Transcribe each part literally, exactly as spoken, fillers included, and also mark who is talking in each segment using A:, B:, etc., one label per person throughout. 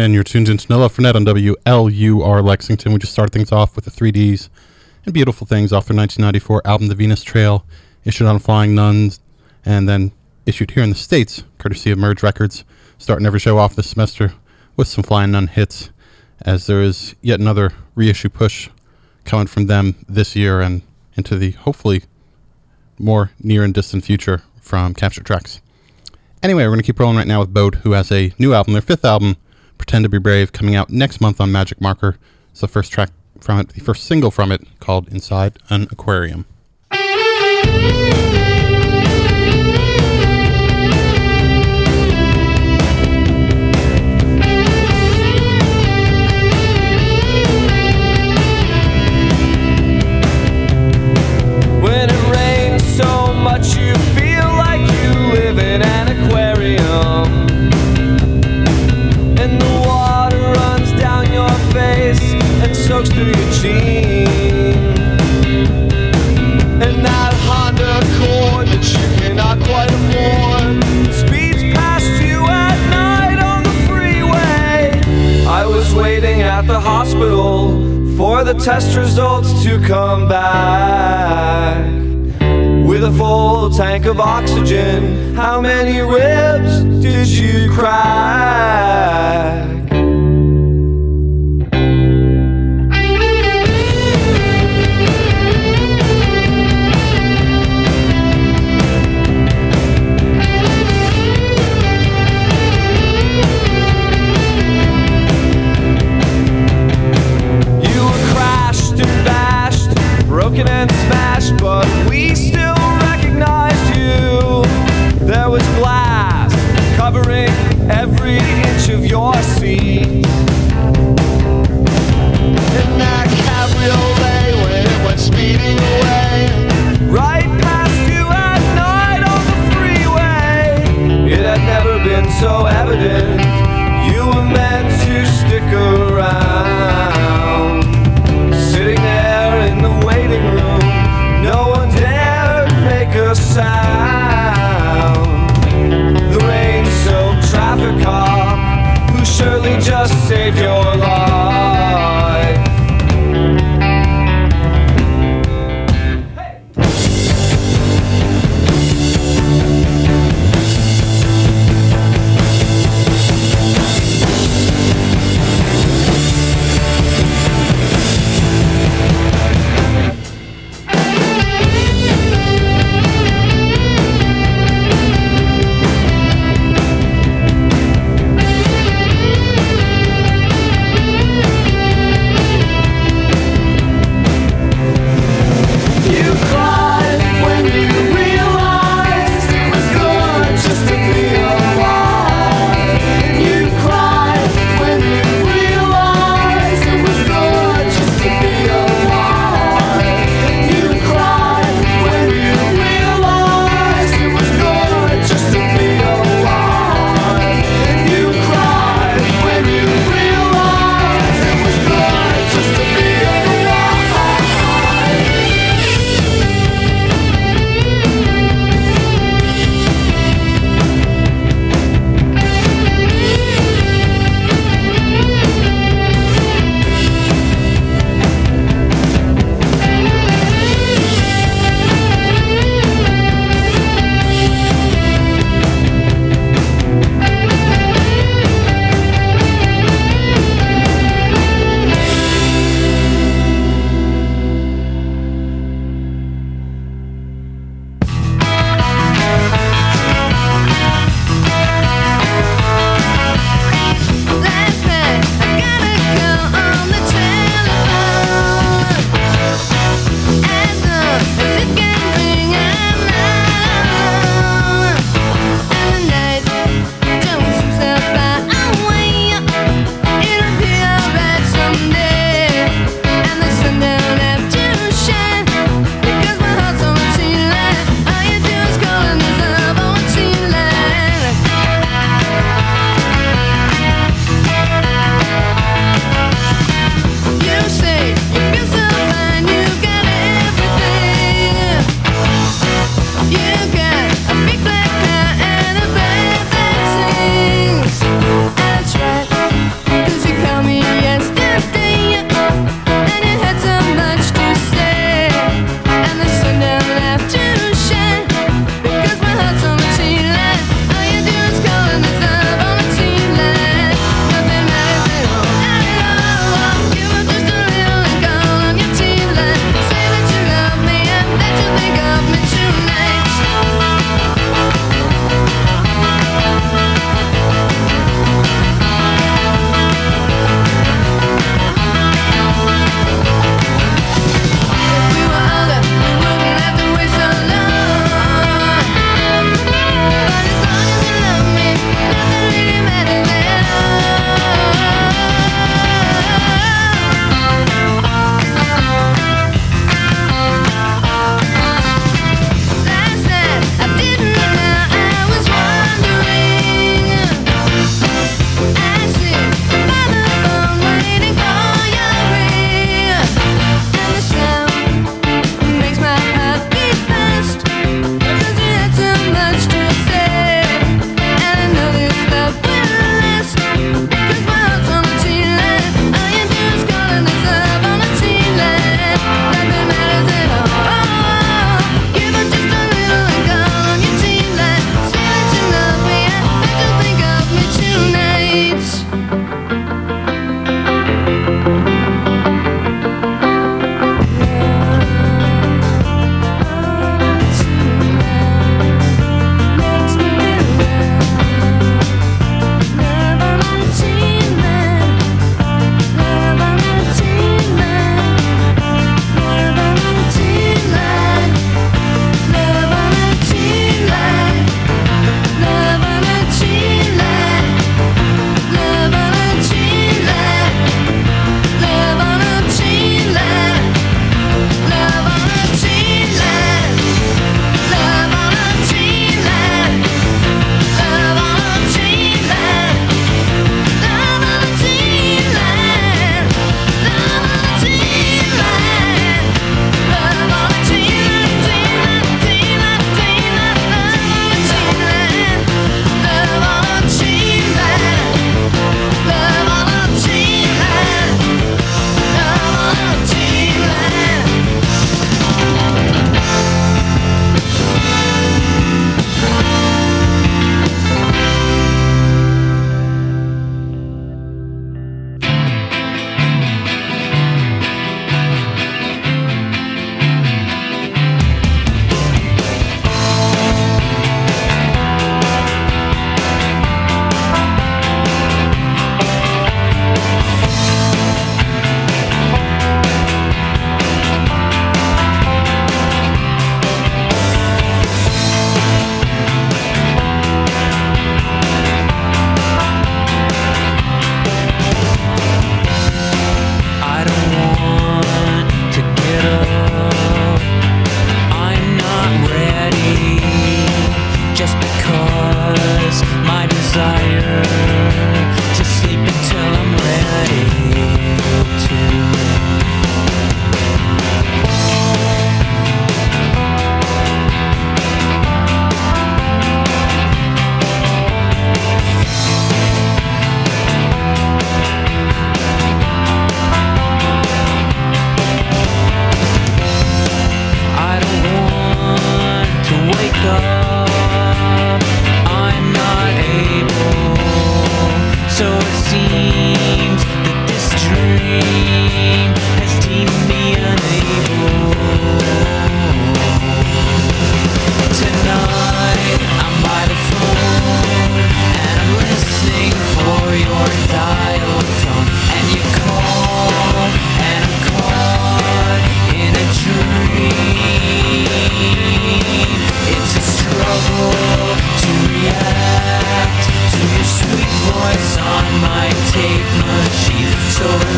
A: And you're tuned into No Love for Net on W L U R Lexington. We just started things off with the three Ds and Beautiful Things off their nineteen ninety-four album The Venus Trail, issued on Flying Nuns, and then issued here in the States, courtesy of Merge Records. Starting every show off this semester with some Flying Nun hits, as there is yet another reissue push coming from them this year and into the hopefully more near and distant future from Capture Tracks. Anyway, we're going to keep rolling right now with Bode, who has a new album, their fifth album, Pretend to Be Brave, coming out next month on Magic Marker. It's the first track from it, the first single from it, called Inside an Aquarium.
B: When it rains so much you feel like you live in an aquarium, and the water runs down your face and soaks through your jeans, and that Honda Accord that you cannot quite afford speeds past you at night on the freeway. I was waiting at the hospital for the test results to come back with a full tank of oxygen. How many ribs did you crack? Broken and smashed, but we still recognized you. There was glass covering every inch of your seat.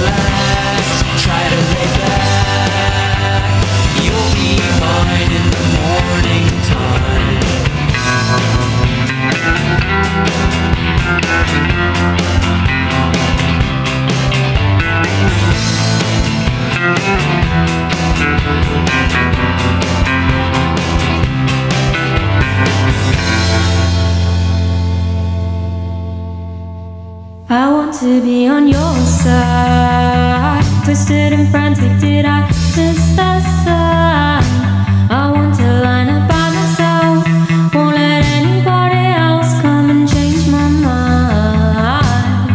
C: relax, try to lay back. You'll be mine in the morning time.
D: I want to be on your side, twisted and frantic, did I miss the sign? I want to line up by myself, won't let anybody else come and change my mind.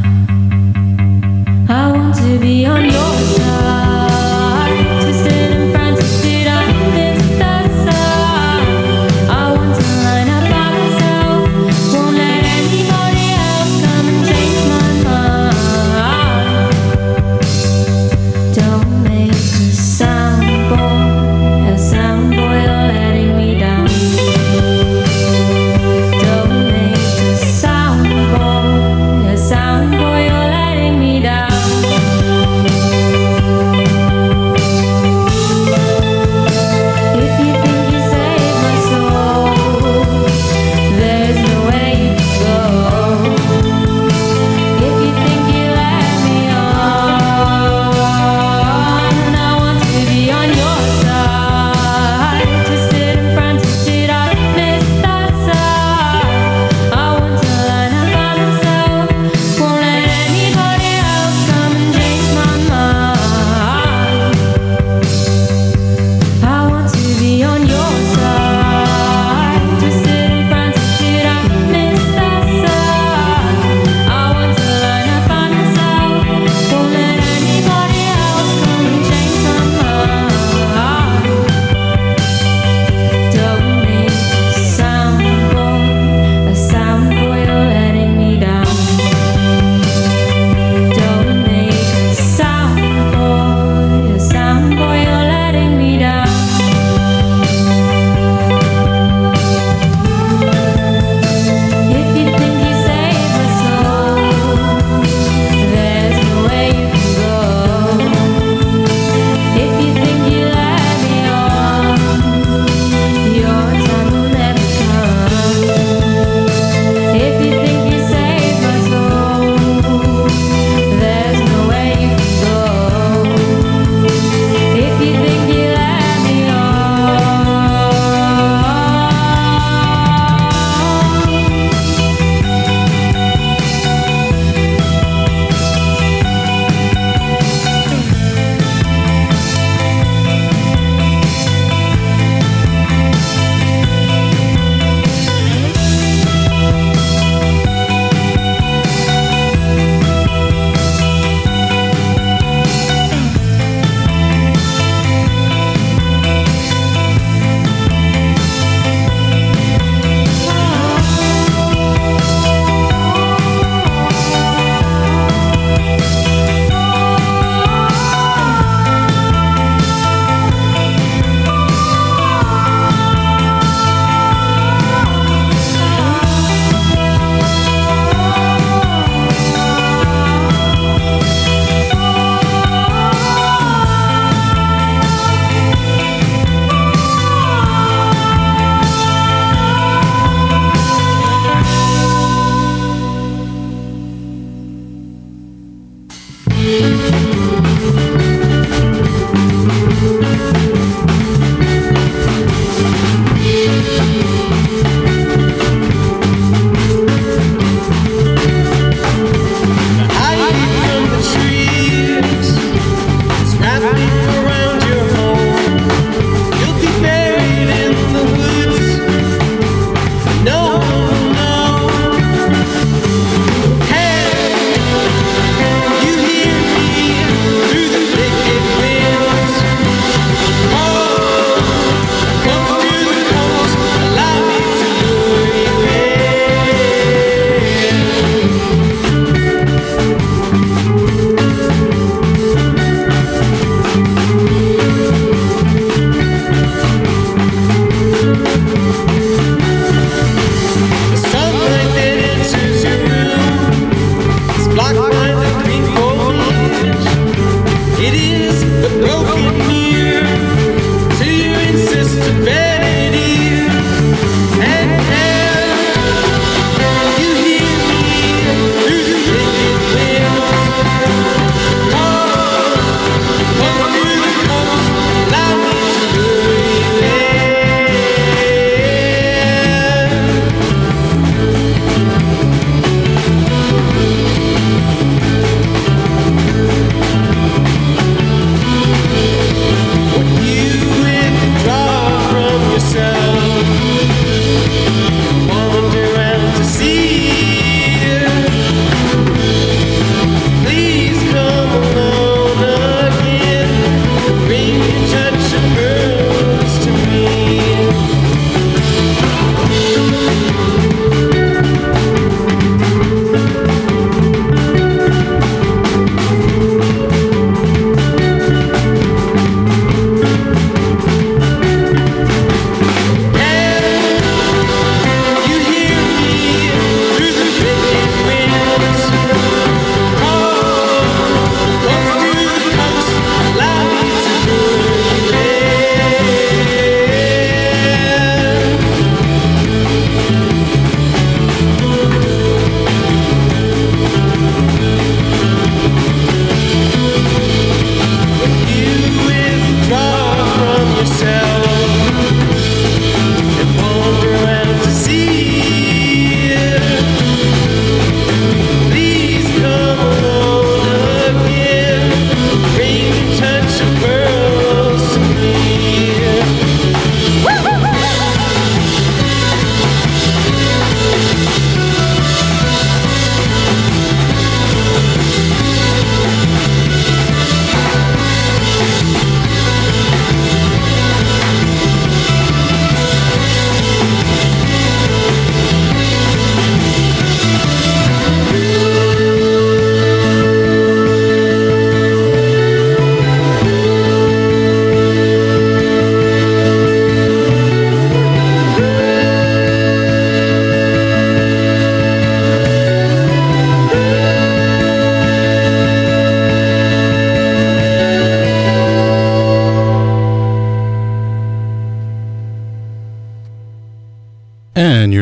D: I want to be on your side, twisted and frantic, did I miss the sign? I want to line up by myself, won't let anybody else come and change my mind. Don't make a sound, boy, a sound, boy, you're letting me down. Don't make a sound, boy, a sound, boy, you're letting me down. If you think you saved my soul, there's no way you can go. If you think you let me on, I want to be on your side, twisted and frantic, did I miss that side? I want to line up by myself, won't let anybody else come and change my mind. I want to be on your side, twisted and frantic, did I miss that side? I want to line up by myself, won't let anybody else come and change my mind. Don't make a sound, boy, a sound, boy, you're letting me down. Don't make a sound, boy, a sound, boy, you're letting me down. If you think you saved my soul, there's no way you can go. If you think you let me on, your time will never come. If you think you saved my soul, there's no way you can go. If you think you let me on.
E: Through the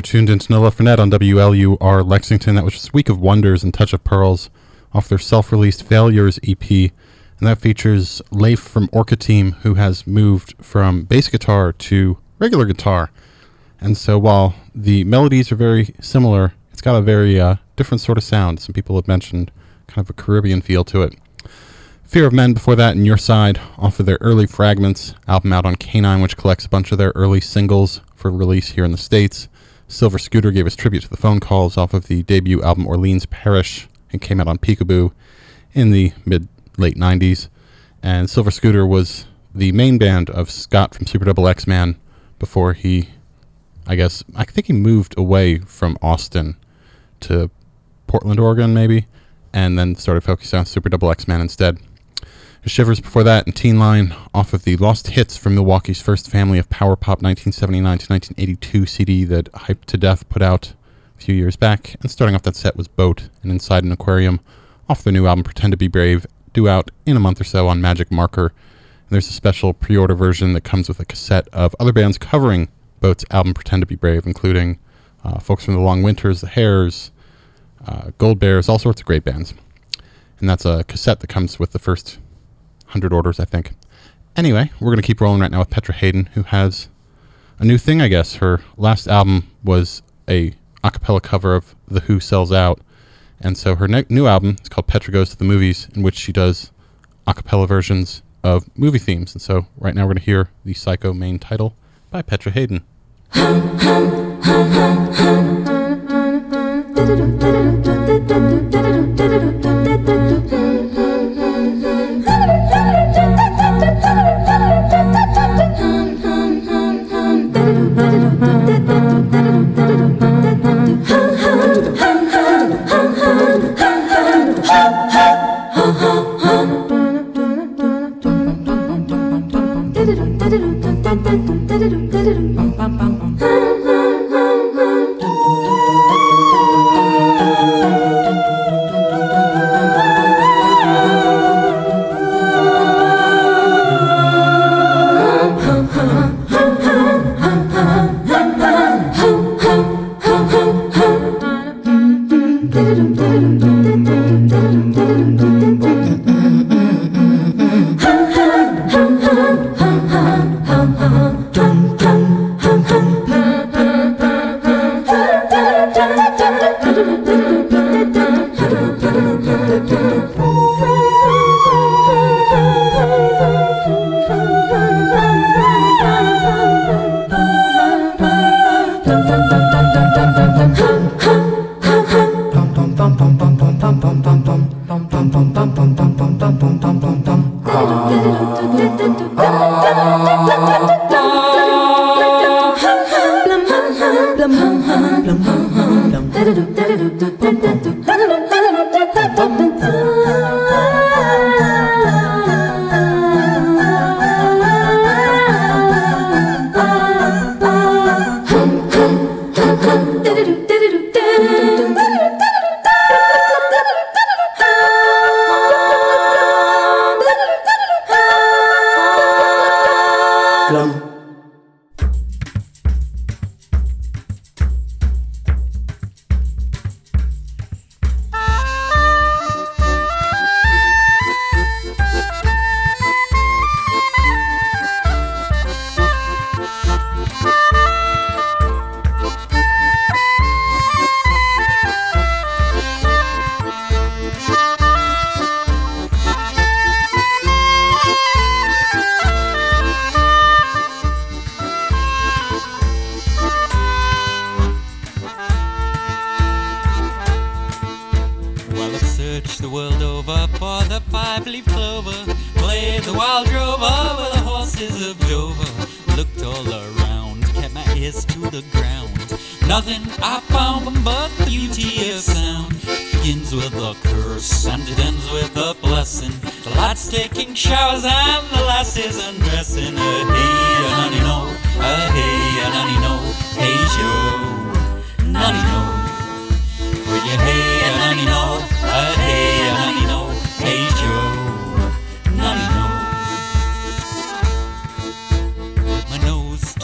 A: tuned into No Love for Ned on W L U R Lexington. That was just Week of Wonders and Touch of Pearls off their self-released Failures E P. And that features Leif from Orca Team, who has moved from bass guitar to regular guitar. And so while the melodies are very similar, it's got a very uh, different sort of sound. Some people have mentioned kind of a Caribbean feel to it. Fear of Men before that, and Your Side, off of their Early Fragments album out on Canine, which collects a bunch of their early singles for release here in the States. Silver Scooter gave us tribute to the Phone Calls off of the debut album Orleans Parish. It came out on Peekaboo in the mid-late nineties. And Silver Scooter was the main band of Scott from Super Double X-Man before he, I guess, I think he moved away from Austin to Portland, Oregon, maybe, and then started focusing on Super Double X-Man instead. Shivers before that, and Teen Line off of the Lost Hits from Milwaukee's first family of Power Pop nineteen seventy-nine to nineteen eighty-two C D that Hyped to Death put out a few years back. And starting off that set was Boat and Inside an Aquarium off their new album Pretend to Be Brave, due out in a month or so on Magic Marker. And there's a special pre-order version that comes with a cassette of other bands covering Boat's album Pretend to Be Brave, including uh, folks from the Long Winters, the Hares, uh, Gold Bears, all sorts of great bands. And that's a cassette that comes with the first one hundred orders, I think. Anyway, we're going to keep rolling right now with Petra Haden, who has a new thing, I guess. Her last album was a a cappella cover of The Who Sells Out, and so her ne- new album is called Petra Goes to the Movies, in which she does a cappella versions of movie themes. And so right now we're going to hear the Psycho main title by Petra Haden.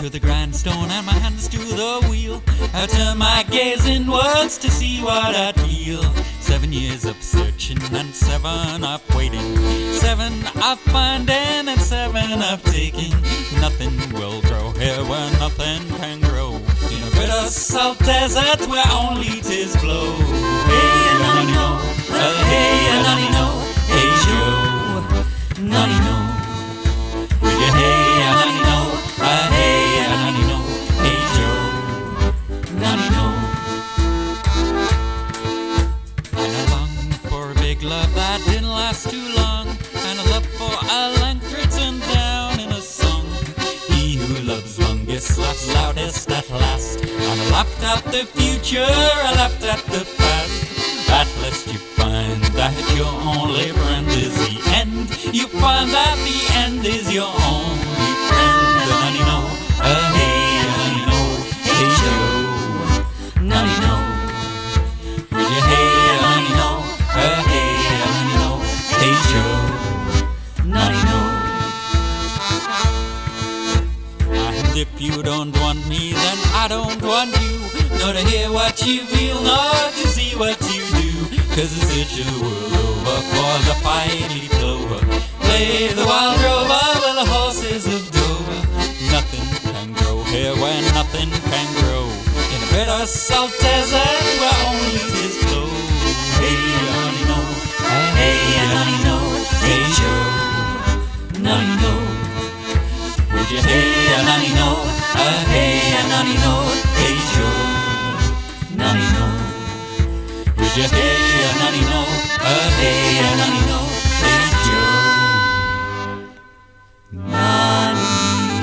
E: to the grindstone and my hands to the wheel. I turn my gaze inwards to see what I feel. Seven years of searching and seven of waiting, seven of finding and seven of taking. Nothing will grow here where nothing can grow, in a bitter salt desert where only tis blow. Hey, nonny no, uh, hey, nonny no, hey Joe, nonny no. Will you hey, nonny no, uh, hey, nonny no, hey Joe, nonny no. And I long for a big love that didn't last too long, and a love for a length written down in a song. He who loves longest laughs loudest at last. And I laughed at the future, I laughed at the past. At last you find that your only friend is the end. You find that the end is your only friend. And nonny no, uh, hey, nonny no, hey Joe, nonny no. Would you hey, nonny no, uh, hey, nonny no, hey Joe, nonny no. And if you don't want me, then I don't want you. Nor to hear what you feel, nor to see what you do. Cause it's such a world over for the fighty clover. Play the wild rover with the horses of Dover. Nothing can grow here where nothing can grow, in a bitter salt desert where only tis blow. Hey, nonny no, hey, nonny no, hey Joe, nonny no. Would you hey, nonny no, uh, hey, nonny no, hey Joe, nonny no. Would you hey, nonny no, uh, hey, nonny no, hey Joe, nonny no.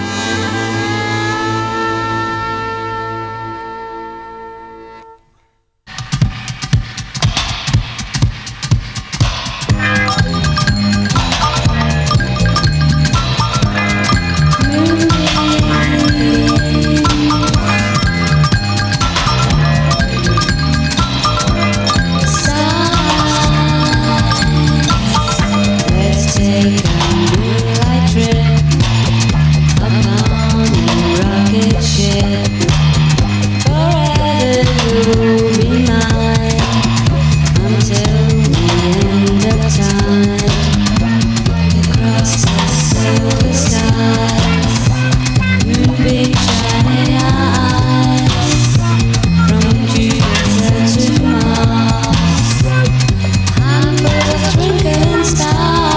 D: Let's take a moonlight trip upon a rocket ship. Forever you'll be mine until the end of time. Across the silver skies, moonbeam shining eyes, from Jupiter to Mars. I'm full of twinkling stars.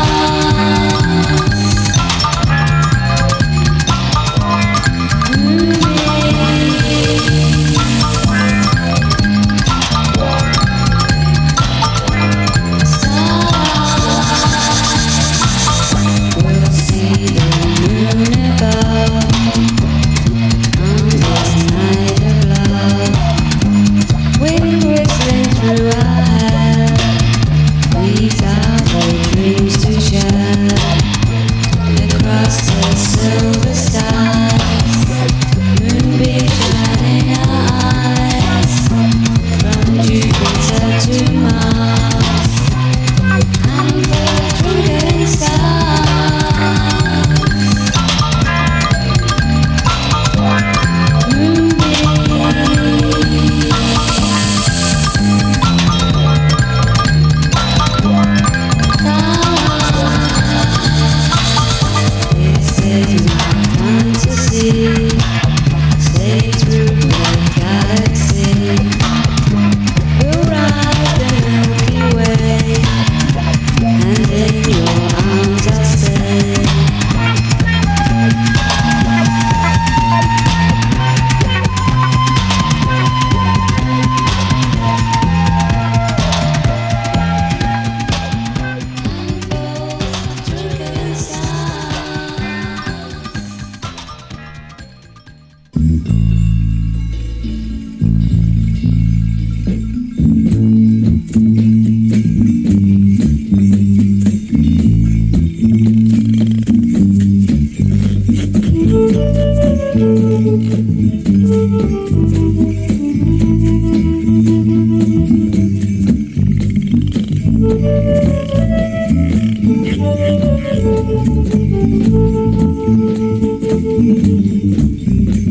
D: We'll see the moon above on this night of love. Wind whistling through our hair. These are the dreams to share. Across the silver skies, moonbeam shining eyes, from Jupiter to Mars. I'm full of twinkling stars. This is my fantasy. Stay through the galaxy. We'll ride the Milky Way, and in your arms I'll stay. I'm full of twinkling stars. Thank you.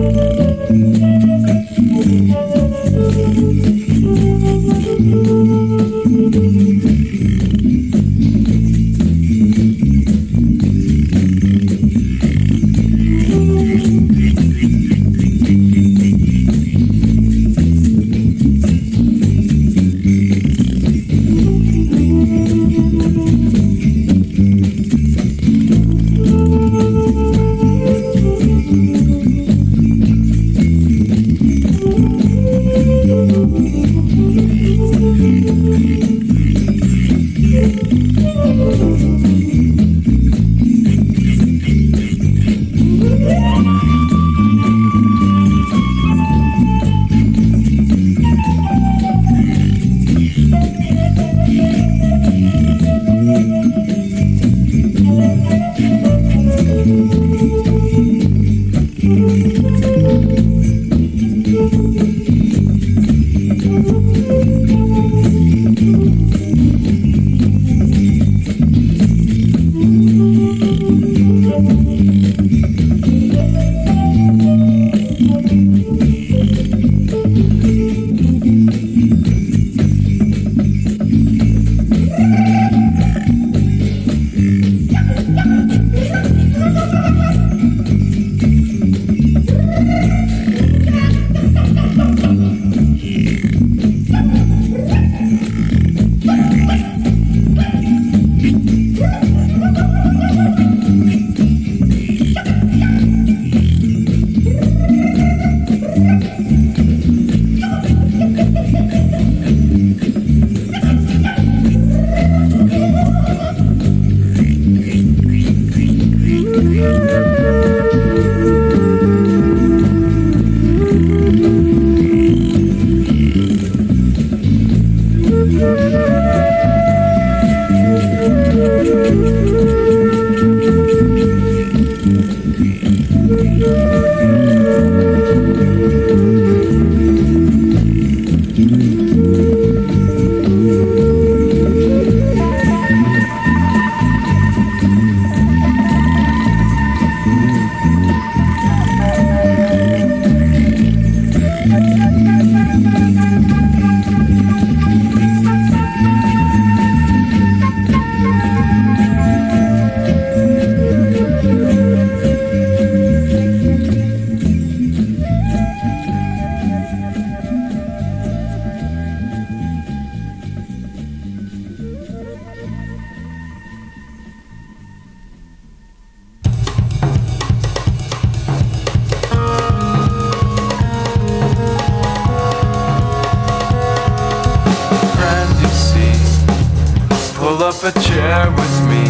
B: Pull up a chair with me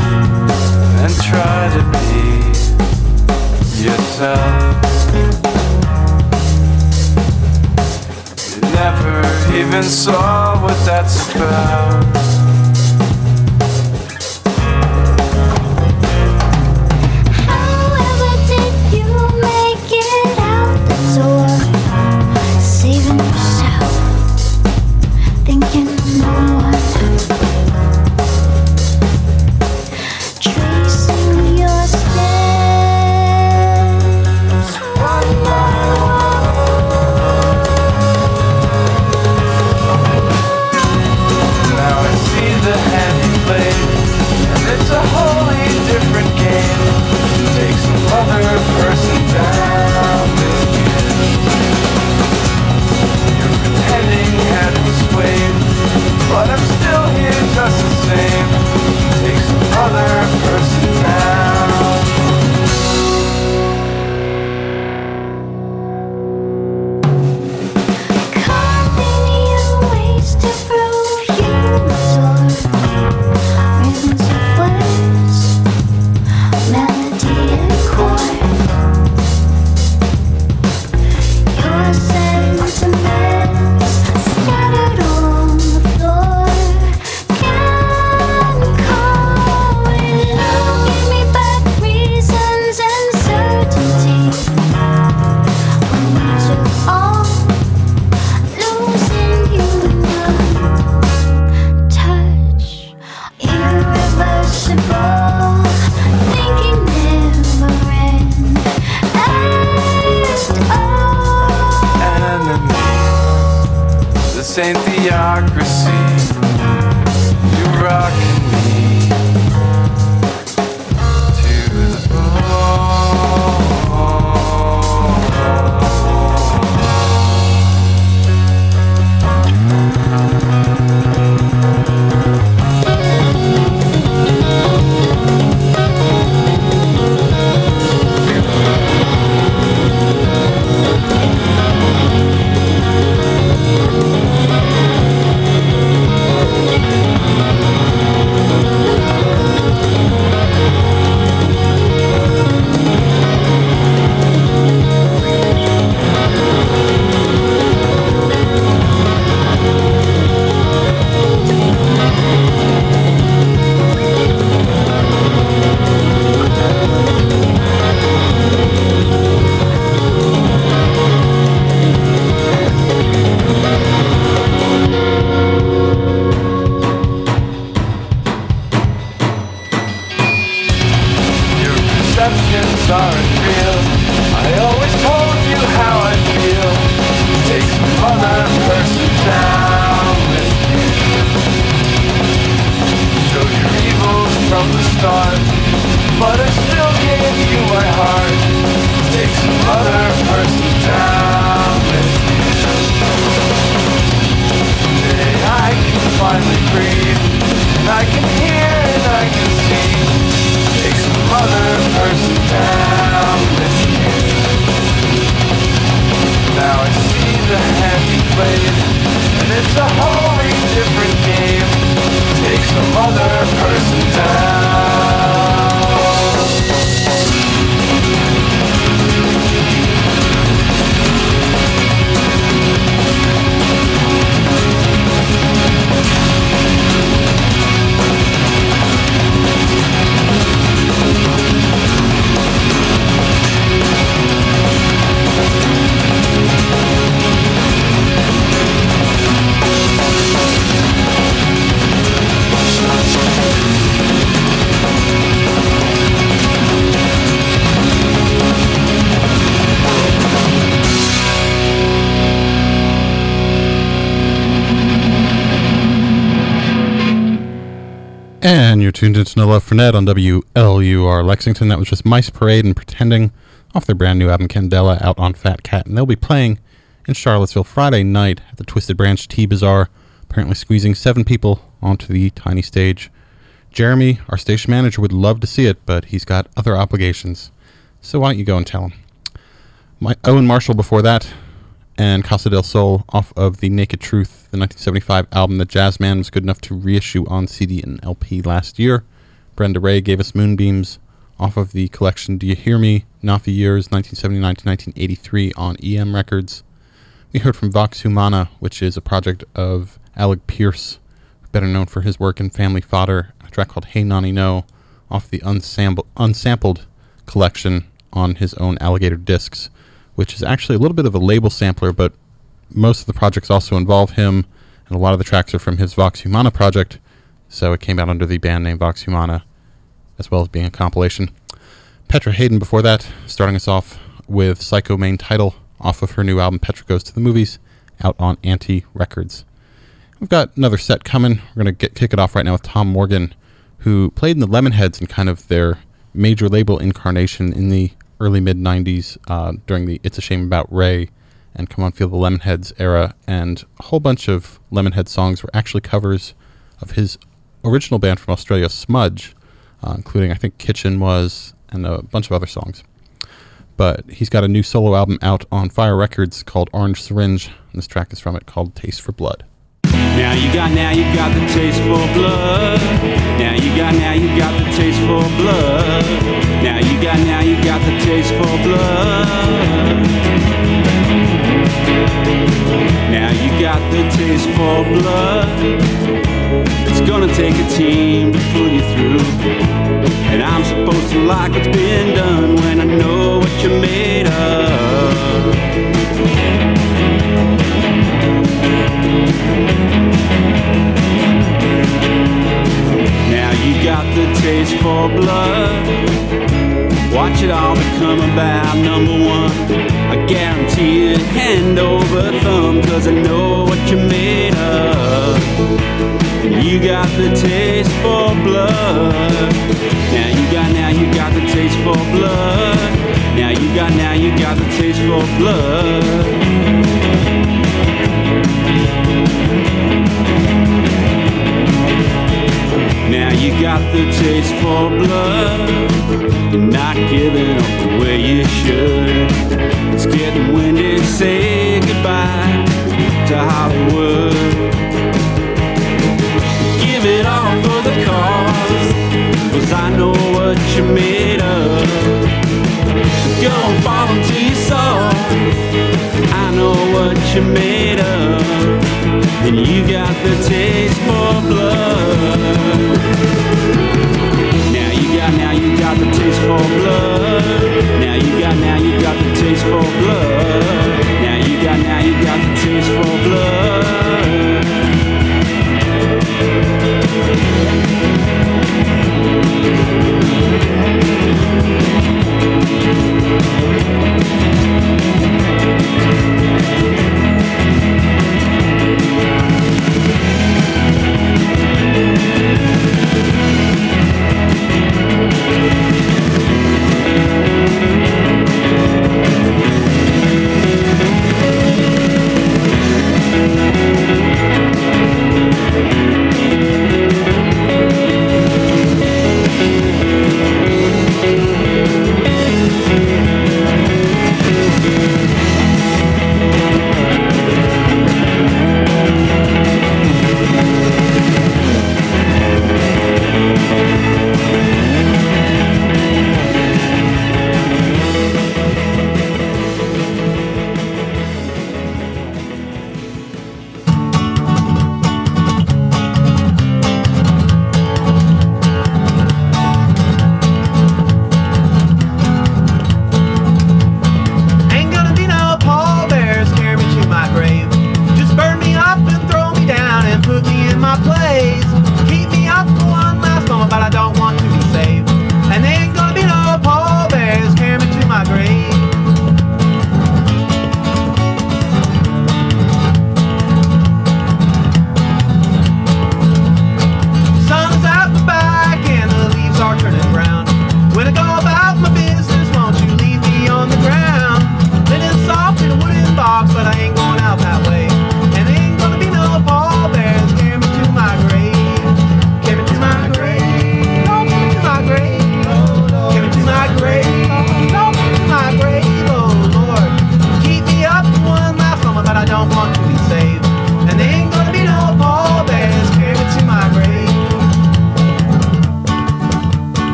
B: and try to be yourself. You never even saw what that's about.
F: However did you make it out the door? Saving yourself, thinking of no one. Tracing your steps one by one.
B: Now it's this ain't theocracy. You're rocking me to the bone.
A: And you're tuned into No Love for Ned on W L U R Lexington. That was just Mice Parade and Pretending off their brand new album Candela out on Fat Cat. And they'll be playing in Charlottesville Friday night at the Twisted Branch Tea Bazaar, apparently squeezing seven people onto the tiny stage. Jeremy, our station manager, would love to see it, but he's got other obligations. So why don't you go and tell him? My, Owen Marshall before that, and Casa del Sol off of the Naked Truth, the nineteen seventy-five album that Jazzman was good enough to reissue on C D and L P last year. Brenda Ray gave us Moonbeams off of the collection Do You Hear Me? Nafi Years, nineteen seventy-nine to nineteen eighty-three on E M Records. We heard from Vox Humana, which is a project of Alec Pierce, better known for his work in Family Fodder, a track called Hey Nani No, off the unsampled, unsampled collection on his own Alligator Discs, which is actually a little bit of a label sampler, but most of the projects also involve him, and a lot of the tracks are from his Vox Humana project, so it came out under the band name Vox Humana, as well as being a compilation. Petra Hayden before that, starting us off with Psycho main title off of her new album Petra Goes to the Movies, out on Anti Records. We've got another set coming. We're going to kick it off right now with Tom Morgan, who played in the Lemonheads in kind of their major label incarnation in the early mid-nineties uh, during the It's a Shame About Ray and Come On Feel the Lemonheads era, and a whole bunch of Lemonhead songs were actually covers of his original band from Australia, Smudge, uh, including I think Kitchen was, and a bunch of other songs. But he's got a new solo album out on Fire Records called Orange Syringe, and this track is from it called Taste for Blood.
G: Now you got, now you got the taste for blood. Now you got, now you got the taste for blood. Now you got, now you got the taste for blood. Now you got the taste for blood. It's gonna take a team to pull you through, and I'm supposed to like what's been done when I know what you're made of. Now you got the taste for blood. Watch it all become about number one. I guarantee to you hand over thumb, cause I know what you're made of. You got the taste for blood. Now you got, now you got the taste for blood. Now you got, now you got the taste for blood. Now you got the taste for blood. You're not giving up the way you should. It's getting windy, say goodbye to Hollywood. Give it all for the cause, cause I know what you're made of. Go and fall until you soar. I know what you're made of. And you got the taste for blood. Now you got, now you got the taste for blood. Now you got, now you got the taste for blood. Now you got, now you got the taste for blood.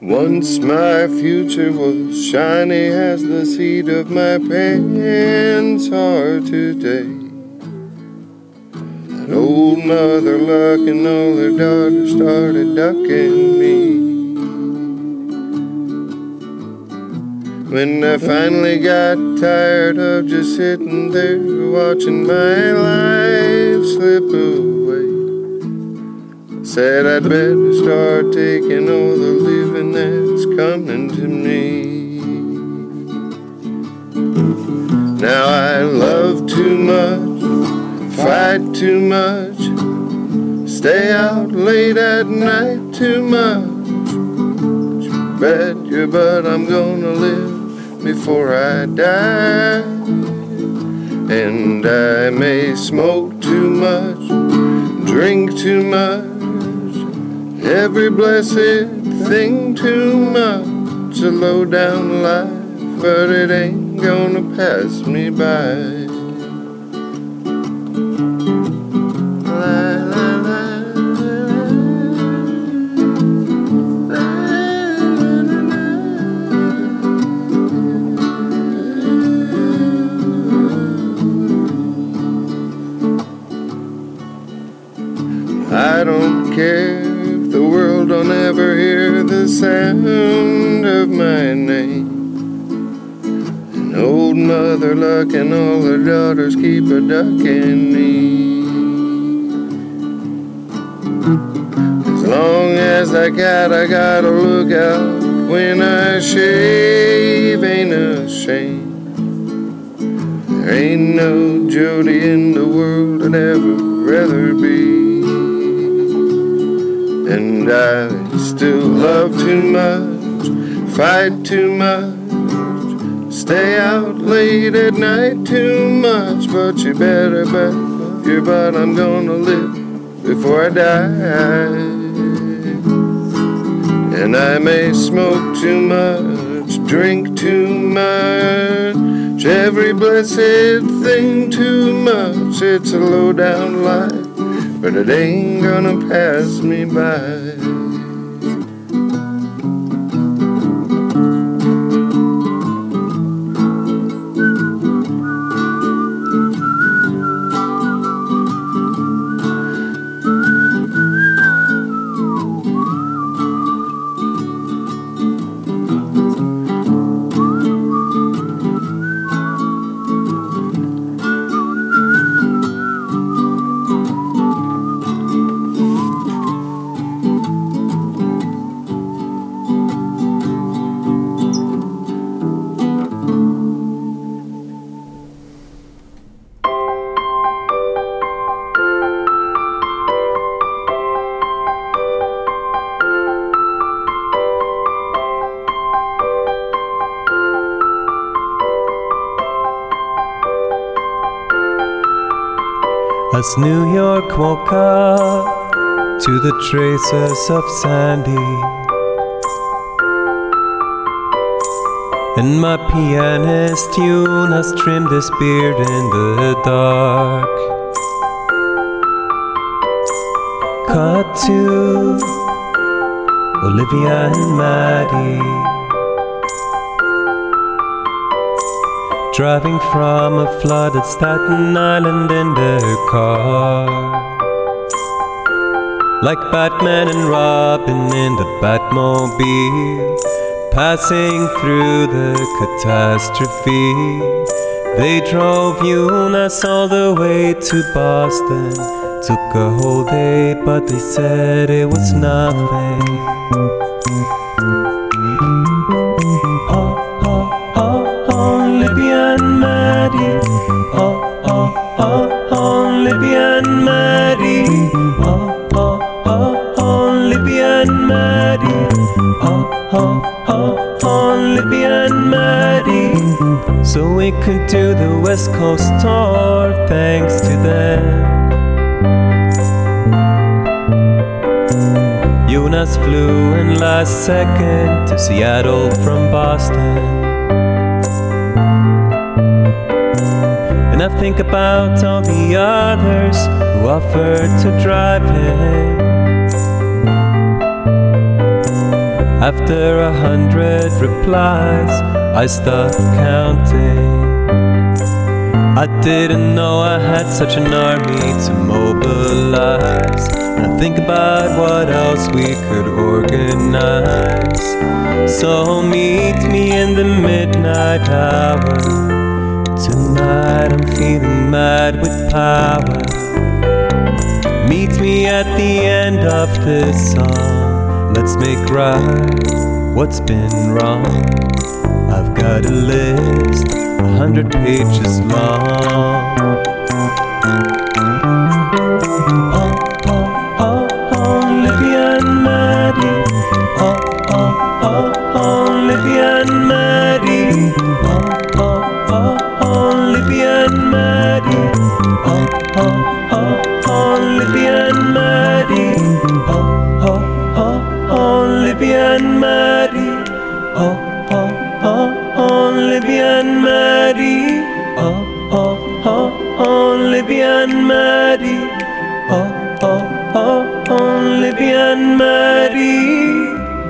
H: Once my future was shiny as the seat of my pants are today. And old Mother Luck and all her daughters started ducking me. When I finally got tired of just sitting there watching my life slip away, I said I'd better start taking all the living that's coming to me. Now I love too much, fight too much, stay out late at night too much. Bet your butt I'm gonna live before I die. And I may smoke too much, drink too much, every blessed thing too much, a low down life, but it ain't gonna pass me by. I don't care if the world don't ever hear the sound of my name. And old Mother Luck and all her daughters keep a ducking me. As long as I got, I gotta look out when I shave, ain't ashamed. There ain't no Jody in the world I'd ever rather be. And I still love too much, fight too much, stay out late at night too much. But you better bet your butt I'm gonna live before I die. And I may smoke too much, drink too much, every blessed thing too much. It's a low down life, but it ain't gonna pass me by.
I: As New York woke up to the traces of Sandy, and my pianist tune has trimmed his beard in the dark. Cut to Olivia and Maddie, driving from a flooded Staten Island in their car, like Batman and Robin in the Batmobile, passing through the catastrophe. They drove Eunice all the way to Boston, took a whole day, but they said it was nothing. Olivia and Maddie, oh, oh, oh, Olivia and Maddie, oh, oh, oh, Olivia and Maddie, oh, oh, oh, Olivia and Maddie. So we could do the West Coast tour thanks to them. Eunice flew in last second to Seattle from Boston. And I think about all the others who offered to drive him. After a hundred replies, I stopped counting. I didn't know I had such an army to mobilize. And I think about what else we could organize. So meet me in the midnight hour. Tonight I'm feeling mad with power. Meet me at the end of this song. Let's make right what's been wrong. I've got a list, a hundred pages long. Oh, oh, oh, oh, Olivia and Maddie. Oh, oh, oh, oh, Olivia and Maddie. Oh, oh, oh, oh, Olivia and Maddie. Oh, oh, oh, oh, Olivia and Maddie. Oh, oh, oh, oh, Olivia and Maddie. Oh, oh, oh, Olivia and Maddie. Oh, oh, oh, Olivia and Maddie. Oh, oh, oh, Olivia and Maddie.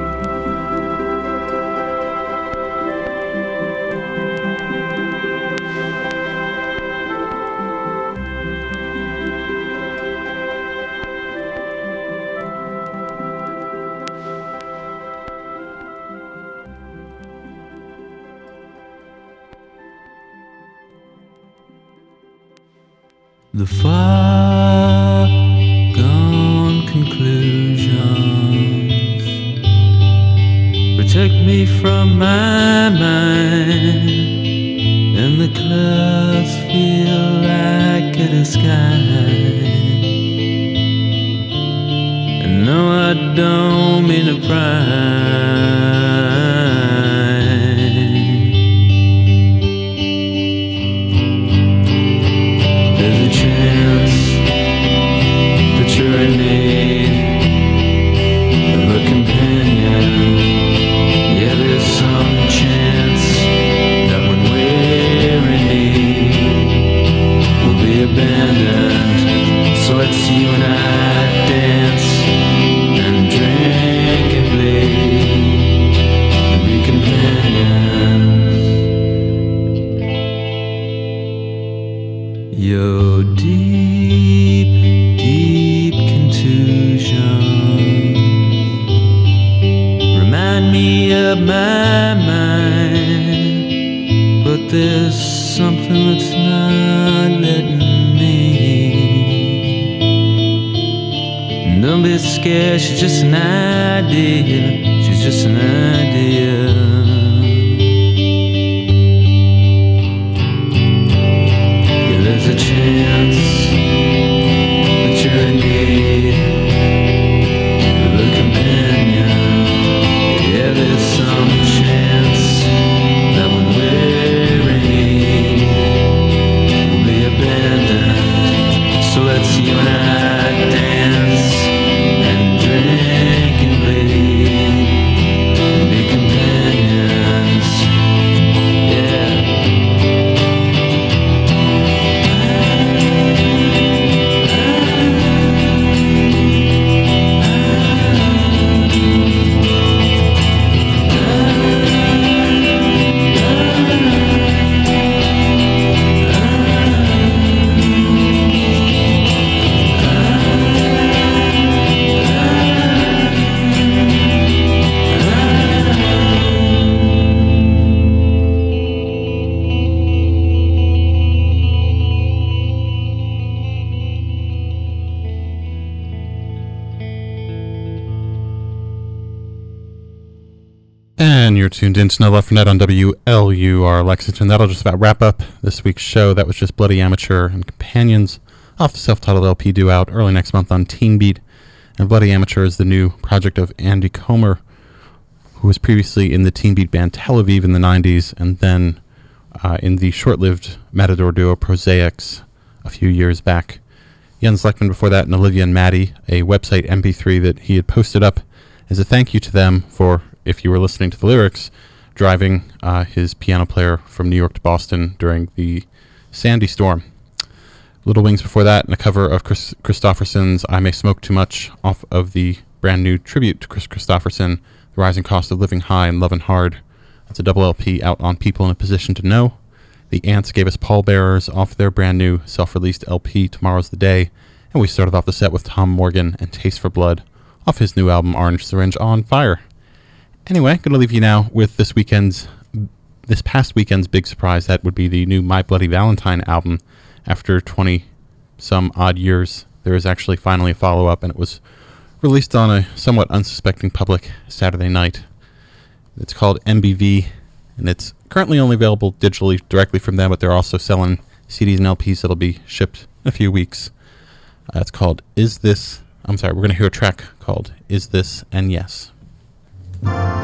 E: The far gone conclusions protect me from my mind, and the clouds feel like a sky. And no, I don't mean to pry. There's something that's not letting me. And don't be scared, she's just an idea. She's just an idea. Yeah, there's a chance that you're in need of a companion. Yeah, there's some chance that when we're so let's you and I dance and drink and bleed and be companions,
A: And you're tuned in to No Love for Net on W L U R Lexington. That'll just about wrap up this week's show. That was just Bloody Amateur and Companions off the self-titled L P due out early next month on Teen Beat. And Bloody Amateur is the new project of Andy Comer, who was previously in the Teen Beat band Tel Aviv in the nineties, and then uh, in the short-lived Matador duo Prosaics a few years back. Jens Lekman before that, and Olivia and Maddie, a website M P three that he had posted up as a thank you to them for, if you were listening to the lyrics, driving uh, his piano player from New York to Boston during the Sandy storm. Little Wings before that, and a cover of Chris Christopherson's I May Smoke Too Much off of the brand new tribute to Chris Christopherson The Rising Cost of Living High and Lovin' Hard. That's a double L P out on People in a Position to Know. The Ants gave us Pallbearers off their brand new self-released L P, Tomorrow's the Day. And we started off the set with Tom Morgan and Taste for Blood off his new album Orange Syringe on Fire. Anyway, going to leave you now with this weekend's, this past weekend's big surprise. That would be the new My Bloody Valentine album. After twenty some odd years, there is actually finally a follow-up, and it was released on a somewhat unsuspecting public Saturday night. It's called M B V, and it's currently only available digitally directly from them, but they're also selling C Ds and L Ps that'll be shipped in a few weeks. Uh, it's called Is This... I'm sorry, we're going to hear a track called Is This and Yes.